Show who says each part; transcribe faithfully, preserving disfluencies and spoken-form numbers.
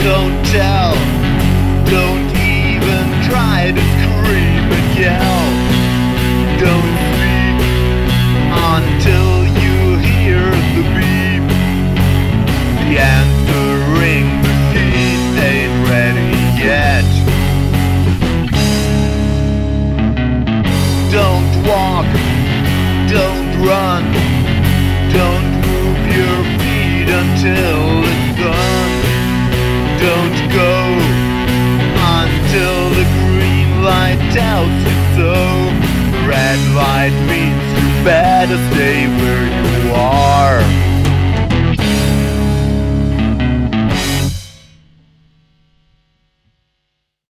Speaker 1: Don't tell, don't even try to scream and yell. Don't speak until you hear the beep. The answering machine ain't ready yet. Don't walk, don't run, don't move your feet until it's done. Don't go until the green light tells you so. The red light means you better stay where you are.